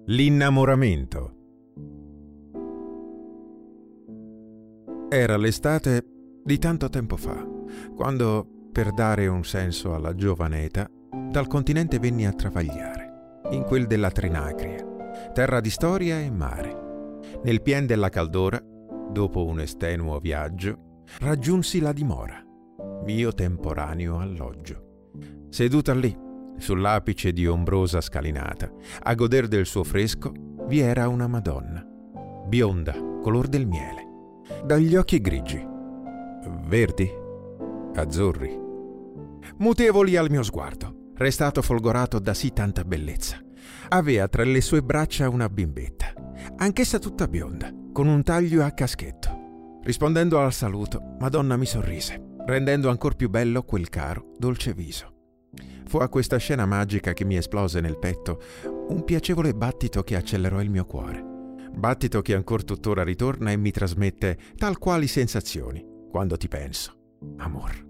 L'innamoramento. Era l'estate di tanto tempo fa, quando, per dare un senso alla giovane età, dal continente venni a travagliare, in quel della Trinacria, terra di storia e mare. Nel pien della caldora, dopo un estenuo viaggio, raggiunsi la dimora, mio temporaneo alloggio. Seduta lì, sull'apice di ombrosa scalinata, a goder del suo fresco, vi era una Madonna, bionda, color del miele, dagli occhi grigi, verdi, azzurri, mutevoli al mio sguardo, restato folgorato da sì tanta bellezza. Avea tra le sue braccia una bimbetta, anch'essa tutta bionda, con un taglio a caschetto. Rispondendo al saluto, Madonna mi sorrise, rendendo ancor più bello quel caro, dolce viso. Fu a questa scena magica che mi esplose nel petto un piacevole battito che accelerò il mio cuore. Battito che ancor tuttora ritorna e mi trasmette tal quali sensazioni quando ti penso, amor.